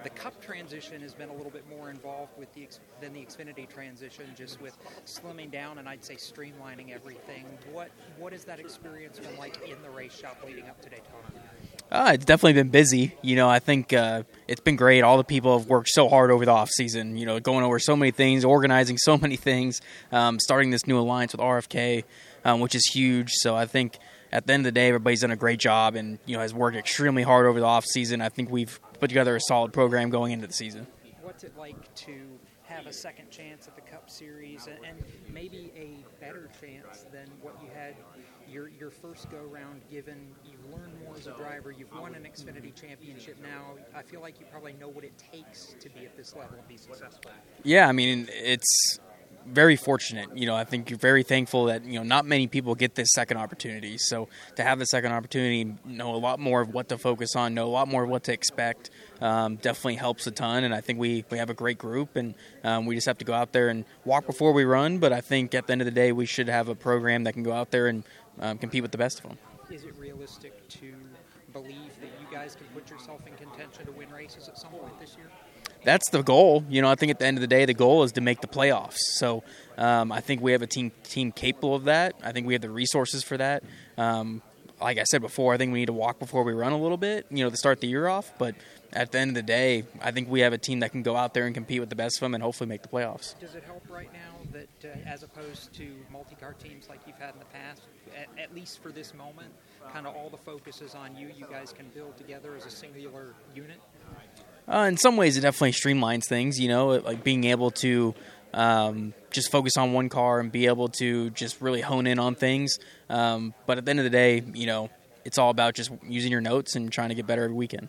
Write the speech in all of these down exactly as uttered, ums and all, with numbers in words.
the Cup transition has been a little bit more involved with the than the Xfinity transition, just with slimming down and I'd say streamlining everything. What what has that experience been like in the race shop leading up to Daytona? Uh, it's definitely been busy. You know, I think uh, it's been great. All the people have worked so hard over the off season. You know, going over so many things, organizing so many things, um, starting this new alliance with R F K, um, which is huge. So I think at the end of the day, everybody's done a great job and, you know, has worked extremely hard over the off season. I think we've put together a solid program going into the season. What's it like to have a second chance at the Cup Series and, and maybe a better chance than what you had your your first go-round, given you've learned more as a driver, you've won an Xfinity championship now? I feel like you probably know what it takes to be at this level and be successful. Yeah, I mean, it's very fortunate. You know, I think you're very thankful that, you know, not many people get this second opportunity. So to have the second opportunity, know a lot more of what to focus on, know a lot more of what to expect, um, definitely helps a ton. And I think we, we have a great group, and um, we just have to go out there and walk before we run. But I think at the end of the day, we should have a program that can go out there and um, compete with the best of them. Is it realistic to believe that you guys can put yourself in contention to win races at some point this year? That's the goal. You know, I think at the end of the day, the goal is to make the playoffs. So um, I think we have a team team capable of that. I think we have the resources for that. Um, like I said before, I think we need to walk before we run a little bit, you know, to start the year off. But at the end of the day, I think we have a team that can go out there and compete with the best of them and hopefully make the playoffs. Does it help right now that uh, as opposed to multi-car teams like you've had in the past, at, at least for this moment, kind of all the focus is on you, you guys can build together as a singular unit? Uh, in some ways, it definitely streamlines things, you know, like being able to um, just focus on one car and be able to just really hone in on things. Um, but at the end of the day, you know, it's all about just using your notes and trying to get better every weekend.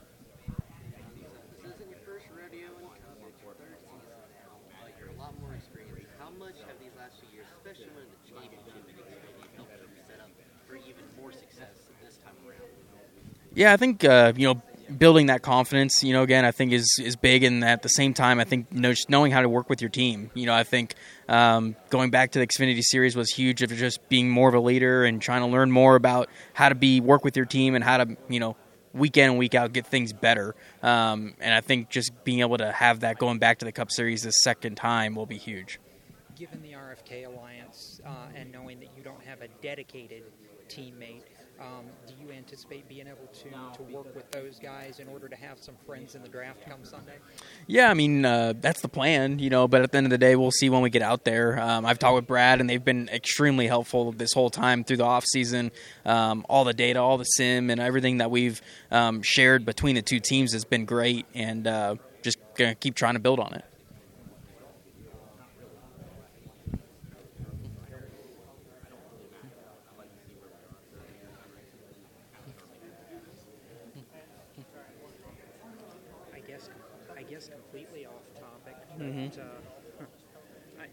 Yeah, I think, uh, you know, building that confidence, you know, again, I think is, is big. And at the same time, I think, you know, just knowing how to work with your team. You know, I think um, going back to the Xfinity Series was huge of just being more of a leader and trying to learn more about how to be work with your team and how to, you know, week in and week out get things better. Um, and I think just being able to have that going back to the Cup Series the second time will be huge. Given the R F K alliance uh, and knowing that you don't have a dedicated teammate, Um, do you anticipate being able to, to work with those guys in order to have some friends in the draft come Sunday? Yeah, I mean, uh, that's the plan, you know, but at the end of the day, we'll see when we get out there. Um, I've talked with Brad, and they've been extremely helpful this whole time through the offseason. Um, all the data, all the sim, and everything that we've um, shared between the two teams has been great, and uh, just going to keep trying to build on it. I guess completely off topic, but Mm-hmm. uh, I,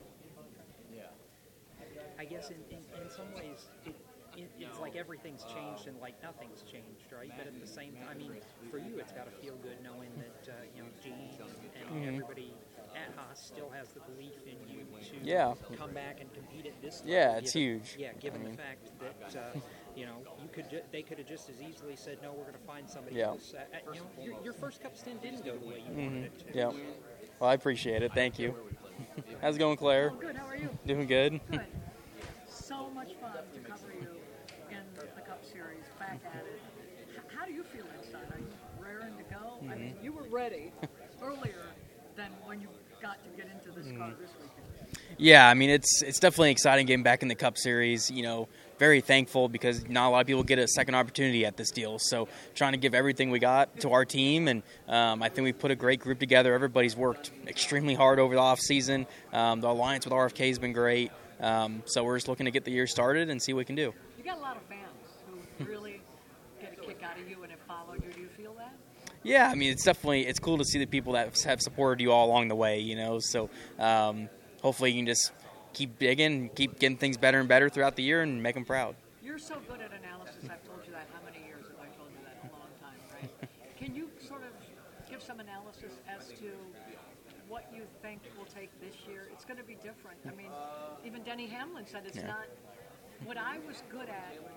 I guess in, in, in some ways it, it, it's like everything's changed and like nothing's changed, right? But at the same time, I mean, for you it's got to feel good knowing that, uh, you know, Gene and Mm-hmm. everybody at Haas still has the belief in you to Yeah. come back and compete at this level. Yeah, it's given, huge. Yeah, given I mean. the fact that, uh, you know, you could ju- they could have just as easily said, no, we're going to find somebody Yeah. else. Uh, uh, you know, your, your first Cup stint didn't go the way you Mm-hmm. wanted it to. Yeah. Well, I appreciate it. Thank you. How's it going, Claire? Oh, good. How are you? Doing good. Good. So much fun to cover you in the Cup Series, back at it. H- how do you feel inside? Are you raring to go? I mean, you were ready earlier than when you got to get into this car this weekend. Yeah, I mean, it's it's definitely exciting getting back in the Cup Series. You know, very thankful because not a lot of people get a second opportunity at this deal. So trying to give everything we got to our team, and um, I think we put a great group together. Everybody's worked extremely hard over the off season. Um, the alliance with R F K has been great. Um, so we're just looking to get the year started and see what we can do. You got a lot of fans who really get a kick out of you and have followed you. Do you feel that? Yeah, I mean, it's definitely it's cool to see the people that have supported you all along the way. You know, so um, hopefully you can just keep digging, keep getting things better and better throughout the year, and make them proud. You're so good at analysis. I've told you that. How many years have I told you that? A long time, right? Can you sort of give some analysis as to what you think will take this year? It's going to be different. I mean, even Denny Hamlin said it's Yeah. not what I was good at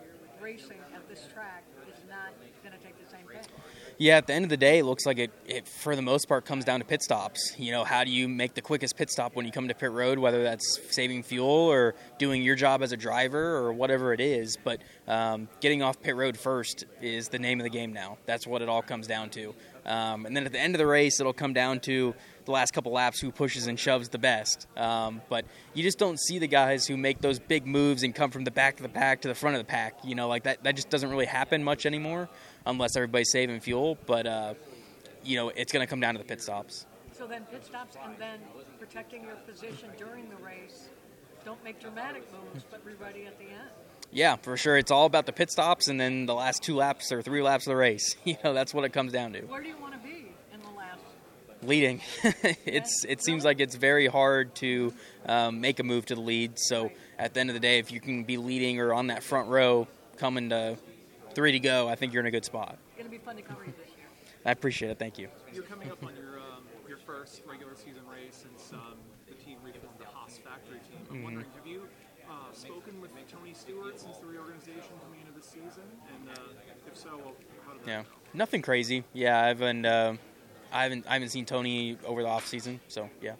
racing at this track is not going to take the same pace. Yeah, at the end of the day, it looks like it, it, for the most part, comes down to pit stops. You know, how do you make the quickest pit stop when you come to pit road, whether that's saving fuel or doing your job as a driver or whatever it is. But um, getting off pit road first is the name of the game now. That's what it all comes down to. Um, and then at the end of the race, it'll come down to the last couple laps who pushes and shoves the best. Um, but you just don't see the guys who make those big moves and come from the back of the pack to the front of the pack. You know, like that, that just doesn't really happen much anymore unless everybody's saving fuel. But, uh, you know, it's going to come down to the pit stops. So then pit stops and then protecting your position during the race. Don't make dramatic moves, but be ready at the end. Yeah, for sure. It's all about the pit stops and then the last two laps or three laps of the race. You know, that's what it comes down to. Where do you want to be in the last? Leading. it's It seems like it's very hard to um, make a move to the lead. So at the end of the day, if you can be leading or on that front row coming to three to go, I think you're in a good spot. It's going to be fun to cover you this year. I appreciate it. Thank you. You're coming up on your um, your first regular season race since um, the team reformed the Haas factory team. I'm Mm-hmm. wondering, have you uh, spoken with Tony Stewart since the reorganization coming into the season? And uh, if so, well, how did that Yeah, go? nothing crazy. Yeah, I haven't, uh, I haven't, I haven't seen Tony over the off season. So yeah.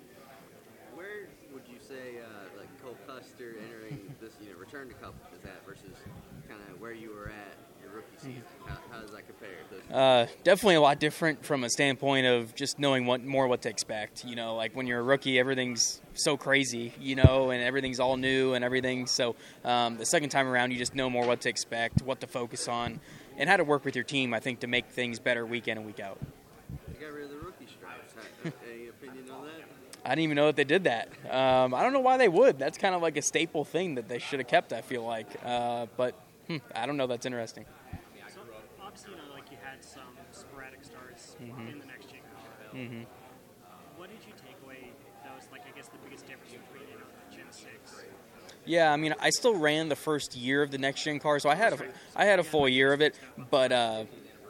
Where would you say, uh, like Cole Custer entering this, you know, return to Cup is at versus kind of where you were at your rookie season? How, how does that compare? Those Uh, definitely a lot different from a standpoint of just knowing what more what to expect. You know, like when you're a rookie, everything's so crazy, you know, and everything's all new and everything. So um, the second time around, you just know more what to expect, what to focus on, and how to work with your team, I think, to make things better week in and week out. You got rid of the rookie stripes. How, any opinion on that? I didn't even know that they did that. Um, I don't know why they would. That's kind of like a staple thing that they should have kept, I feel like. Uh, but hmm, I don't know. That's interesting. So obviously, you know, like you had some sporadic starts Mm-hmm. in the next gen car. Mm-hmm. What did you take away that was, like, I guess, the biggest difference between, you know, Gen six? Yeah, I mean, I still ran the first year of the next gen car, so I had a, I had a full year of it. But uh,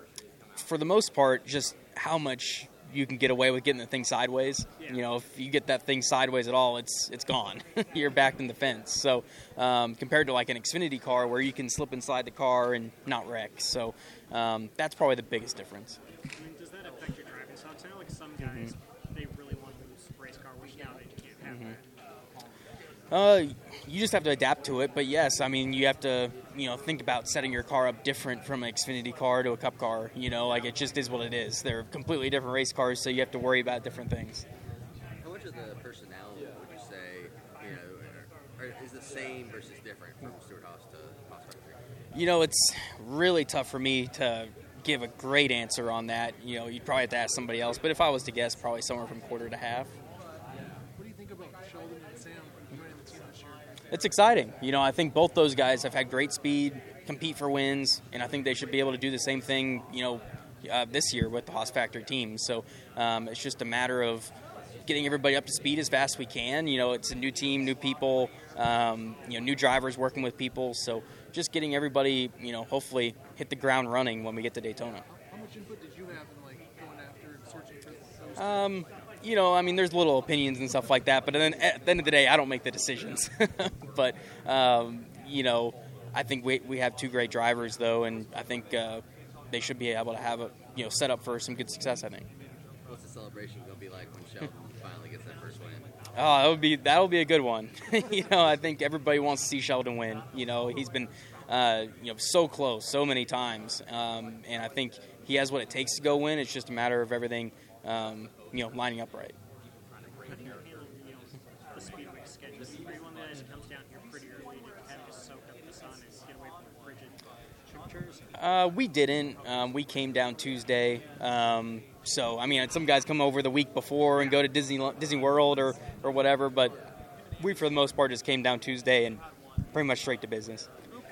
for the most part, just how much you can get away with getting the thing sideways. You know, if you get that thing sideways at all, it's it's gone. You're back in the fence. So um, compared to like an Xfinity car where you can slip inside the car and not wreck. So um, that's probably the biggest difference. I mean, does that affect your driving style? 'Cause I know, like, some guys, they really want to move race car, which now they can't have that. Uh, you just have to adapt to it, but yes, I mean, you have to, you know, think about setting your car up different from an Xfinity car to a Cup car. You know, like it just is what it is. They're completely different race cars, so you have to worry about different things. How much of the personnel would you say, you know, are, are, is the same versus different from Stewart Haas to Haas Factory? You know, it's really tough for me to give a great answer on that. You know, you'd probably have to ask somebody else, but if I was to guess, probably somewhere from quarter to half. What do you think about Sheldon and Sam joining the team this year? It's exciting. You know, I think both those guys have had great speed, compete for wins, and I think they should be able to do the same thing, you know, uh, this year with the Haas Factory team. So um, it's just a matter of getting everybody up to speed as fast as we can. You know, it's a new team, new people, um, you know, new drivers working with people. So just getting everybody, you know, hopefully hit the ground running when we get to Daytona. How much input did you have in like going after and searching for those? Um, you know, I mean, there's little opinions and stuff like that, but then at the end of the day, I don't make the decisions. But, um, you know, I think we we have two great drivers, though, and I think uh, they should be able to have a, you know, set up for some good success, I think. What's the celebration going to be like when Sheldon finally gets that first win? Oh, that would be that'll be a good one. You know, I think everybody wants to see Sheldon win. You know, he's been, uh, you know, so close so many times, um, and I think he has what it takes to go win. It's just a matter of everything, um, you know, lining up right. How do you handle, you know, the speedway schedule? Are you one of the guys that comes down here pretty early to kind of just soak up the sun and get away from the frigid temperatures? Uh, we didn't. Um, we came down Tuesday. Um, so, I mean, some guys come over the week before and go to Disney Disney World or, or whatever, but we, for the most part, just came down Tuesday and pretty much straight to business.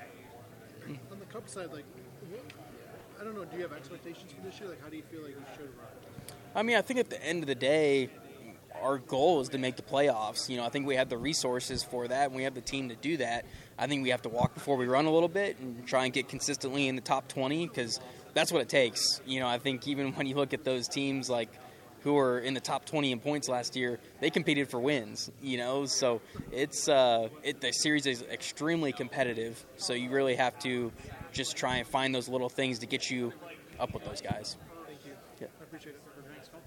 On the Cup side, like, what, I don't know, do you have expectations for this year? Like, how do you feel like you should run? I mean, I think at the end of the day, our goal is to make the playoffs. You know, I think we have the resources for that, and we have the team to do that. I think we have to walk before we run a little bit and try and get consistently in the top twenty because that's what it takes. You know, I think even when you look at those teams like who were in the top twenty in points last year, they competed for wins, you know. So it's uh, it, the series is extremely competitive, so you really have to just try and find those little things to get you up with those guys. Thank you. Yeah. I appreciate it. Thanks, Phil.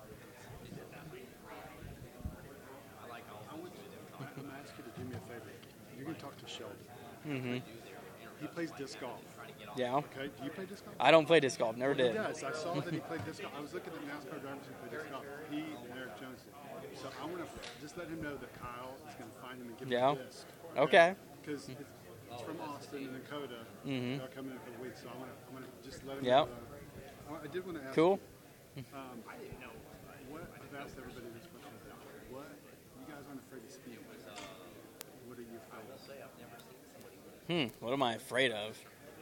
I want you, I'm going to ask you to do me a favor. You're going to talk to Sheldon. Mm-hmm. He plays disc golf. Yeah. Okay, do you play disc golf? I don't play disc golf. Never He did. does. I saw that he played disc golf. I was looking at NASCAR drivers who play disc golf. He and Eric Jones did. So I want to just let him know that Kyle is going to find him and give Yeah. him a disc. Okay. Because it's, it's from Austin and Dakota. Mhm. They're coming in for the week, so I want to I want to just let him Yep. know. Uh, I did want to ask Cool. you, um, I didn't know. What, I've asked everybody this question. What, you guys aren't afraid of speed. What are you afraid of? Hmm. What am I afraid of?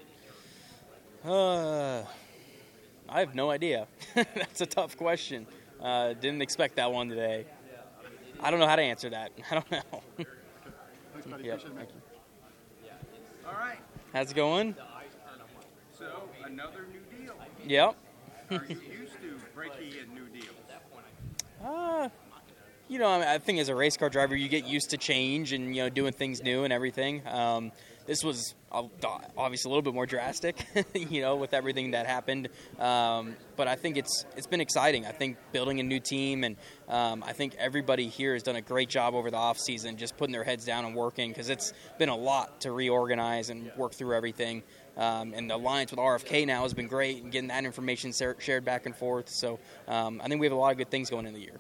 Uh, I have no idea. That's a tough question. Uh, didn't expect that one today. I don't know how to answer that. I don't know. Thanks, buddy. Yep. Appreciate it, man. Thank you. All right. How's it going? So another new deal. Yep. Are you used to breaking in new deals? Uh, you know, I, mean, I think as a race car driver, you get used to change and, you know, doing things new and everything. Um, this was obviously a little bit more drastic, you know, with everything that happened. Um, but I think it's it's been exciting. I think building a new team, and um, I think everybody here has done a great job over the off season, just putting their heads down and working, because it's been a lot to reorganize and work through everything. Um, and the alliance with R F K now has been great, and getting that information shared back and forth. So um, I think we have a lot of good things going in the year.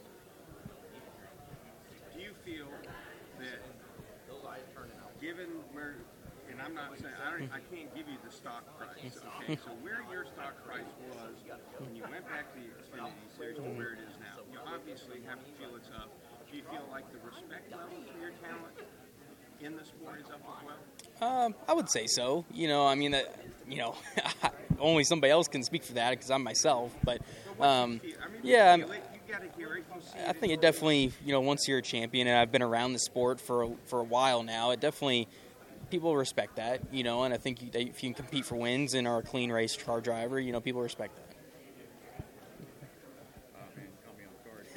Do you feel that, given where, and I'm not saying, I, don't, I can't give you the stock price, okay? So where your stock price was when you went back to the Xfinity Series to where it is now, you obviously have to feel it's up. Do you feel like the respect level for your talent in the sport is up as well? Um, I would say so. You know, I mean, that, you know, only somebody else can speak for that because I'm myself. But, um, yeah, I'm, I think it definitely, you know, once you're a champion, and I've been around the sport for a, for a while now, it definitely, people respect that, you know, and I think if you can compete for wins and are a clean race car driver, you know, people respect that. Uh,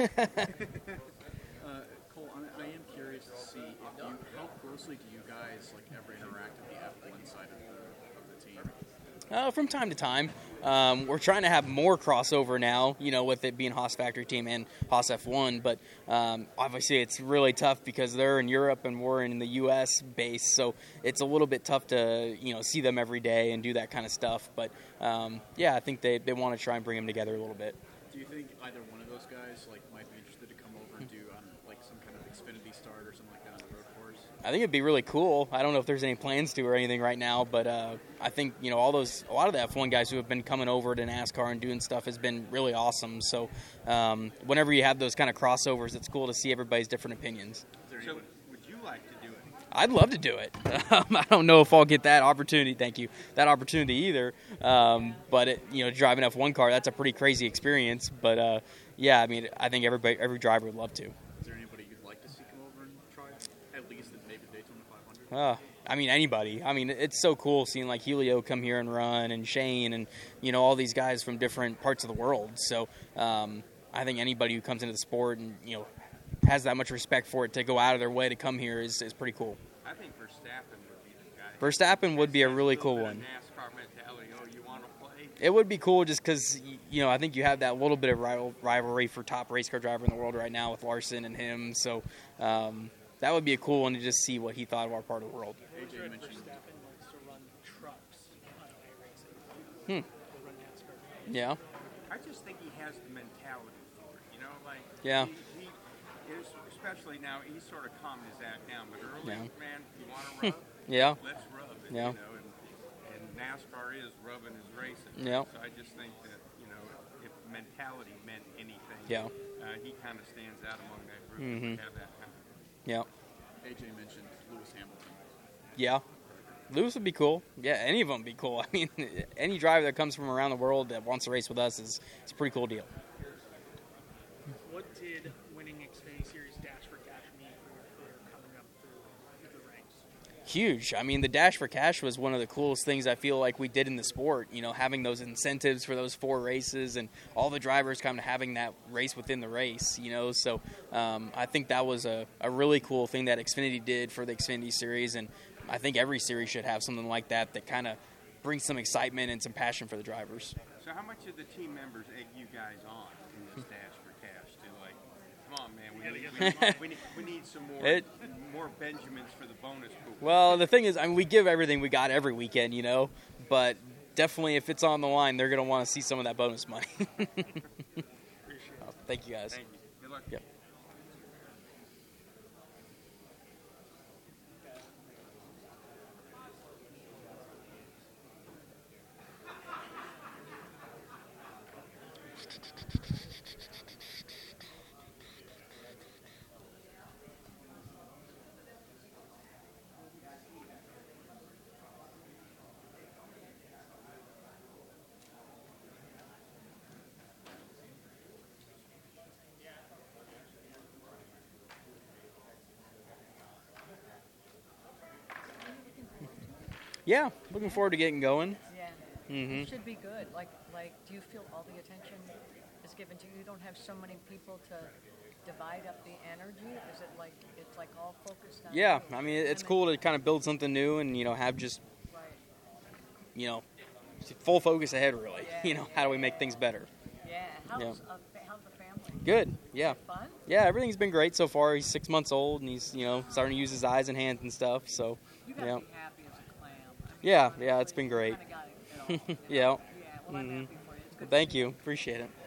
Cole, I, I am curious to see if you, how closely do you guys like ever interact with the F one side of the, of the team? Uh, from time to time. Um, we're trying to have more crossover now, you know, with it being Haas Factory Team and Haas F one, but um, obviously it's really tough because they're in Europe and we're in the U S base, so it's a little bit tough to, you know, see them every day and do that kind of stuff. But, um, yeah, I think they, they want to try and bring them together a little bit. Do you think either one of those guys like might be interested to come over and do um, like some kind of Xfinity start or something like that on the road course? I think it'd be really cool. I don't know if there's any plans to or anything right now, but uh, I think, you know, all those, a lot of the F one guys who have been coming over to NASCAR and doing stuff has been really awesome. So um, whenever you have those kind of crossovers, it's cool to see everybody's different opinions. So would you like to do it? I'd love to do it. Um, I don't know if I'll get that opportunity. Thank you. That opportunity either. Um, but it, you know, driving an F one car, that's a pretty crazy experience. But uh, yeah, I mean, I think everybody, every driver would love to. Is there anybody you'd like to see come over and try at least at maybe Daytona five hundred? Uh, I mean, anybody. I mean, it's so cool seeing like Helio come here and run, and Shane, and you know, all these guys from different parts of the world. So um, I think anybody who comes into the sport and, you know, has that much respect for it to go out of their way to come here is, is pretty cool. I think Verstappen would be the guy. Verstappen would be a really cool bit one. of NASCAR mentality. Oh, you want to play? It would be cool just because, you know, I think you have that little bit of rival, rivalry for top race car driver in the world right now with Larson and him. So um, that would be a cool one to just see what he thought of our part of the world. A J mentioned. Verstappen likes to run trucks on iRacing. Hmm. Or run NASCAR. Yeah. I just think he has the mentality for it. You know, like Yeah. He, he is, especially now, he's sort of calmed his act down. But early, Yeah. man, you want to rub? Yeah. Let's rub. And, Yeah. You know, and, and NASCAR is rubbing is racing. Yeah. So I just think that, you know, if mentality meant anything, Yeah. uh, he kind of stands out among that group. Mhm. To have that kind of. Yeah. A J mentioned Lewis Hamilton. Yeah. Lewis would be cool. Yeah, any of them would be cool. I mean, any driver that comes from around the world that wants to race with us is it's a pretty cool deal. What did winning Xfinity Series Dash for Cash mean for your career coming up through the ranks? Huge. I mean, the Dash for Cash was one of the coolest things I feel like we did in the sport. You know, having those incentives for those four races and all the drivers kind of having that race within the race, you know. So um, I think that was a, a really cool thing that Xfinity did for the Xfinity Series, and I think every series should have something like that that kind of bring some excitement and some passion for the drivers. So how much of the team members egg you guys on in this Dash for Cash to like, come on, man, we need, we need, we need, we need some more It- more Benjamins for the bonus pool. Well, the thing is, I mean, we give everything we got every weekend, you know, but definitely if it's on the line, they're going to want to see some of that bonus money. Thank you, guys. Thank you. Good luck. Yep. Yeah, looking forward to getting going. Yeah. Mhm. It should be good. Like, like, do you feel all the attention is given to you? You don't have so many people to divide up the energy? Is it like, it's like all focused on Yeah, you? I mean, it's And cool to kind of build something new and, you know, have just, then- Right. you know, full focus ahead, really. Yeah, You know, how do we make things better? Yeah. How's, Yeah. uh, fa- how's the family? Good, yeah. Fun? Yeah, everything's been great so far. He's six months old and he's, you know, starting to use his eyes and hands and stuff, so, You gotta yeah. be happy as a clam. I mean, Yeah, honestly, yeah, it's been you great. kinda got it all, you know? Yeah. Yeah, well, I'm Mhm. happy for you. It's good to Thank see you. Appreciate it.